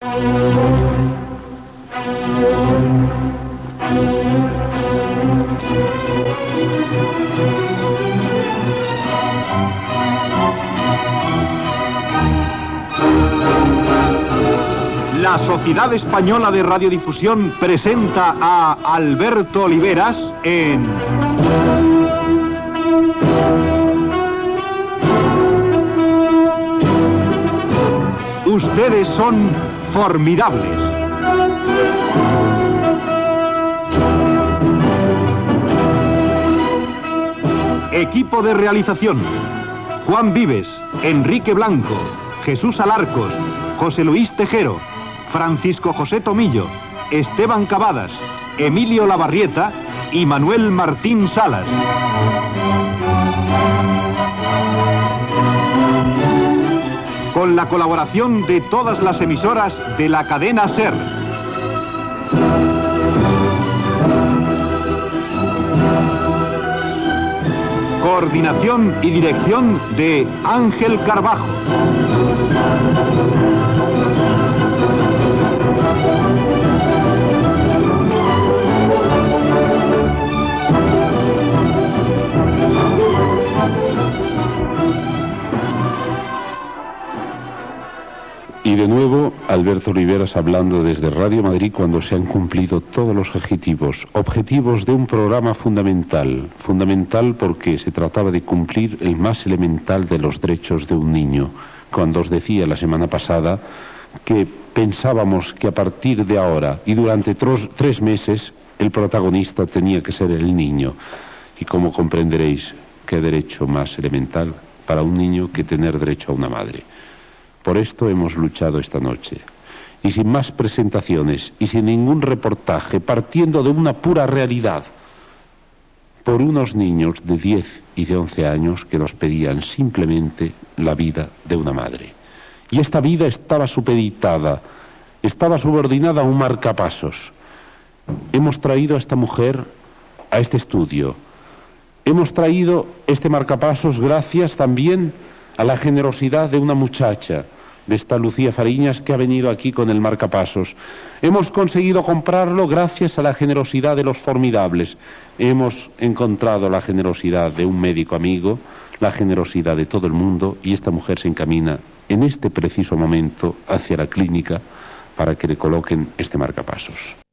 La Sociedad Española de Radiodifusión presenta a Alberto Oliveras en... Ustedes son formidables. Equipo de realización: Juan Vives, Enrique Blanco, Jesús Alarcos, José Luis Tejero, Francisco José Tomillo, Esteban Cavadas, Emilio Lavarrieta y Manuel Martín Salas. Con la colaboración de todas las emisoras de la cadena SER. Coordinación y dirección de Ángel Carbajo. Y de nuevo, Alberto Oliveras hablando desde Radio Madrid cuando se han cumplido todos los objetivos de un programa fundamental porque se trataba de cumplir el más elemental de los derechos de un niño. Cuando os decía la semana pasada que pensábamos que a partir de ahora y durante 3 meses el protagonista tenía que ser el niño. Y como comprenderéis, qué derecho más elemental para un niño que tener derecho a una madre. Por esto hemos luchado esta noche. Y sin más presentaciones y sin ningún reportaje, partiendo de una pura realidad, por unos niños de 10 y de 11 años que nos pedían simplemente la vida de una madre. Y esta vida estaba supeditada, estaba subordinada a un marcapasos. Hemos traído a esta mujer a este estudio. Hemos traído este marcapasos gracias también a la generosidad de una muchacha, de esta Lucía Fariñas, que ha venido aquí con el marcapasos. Hemos conseguido comprarlo gracias a la generosidad de los formidables. Hemos encontrado la generosidad de un médico amigo, la generosidad de todo el mundo, y esta mujer se encamina en este preciso momento hacia la clínica para que le coloquen este marcapasos.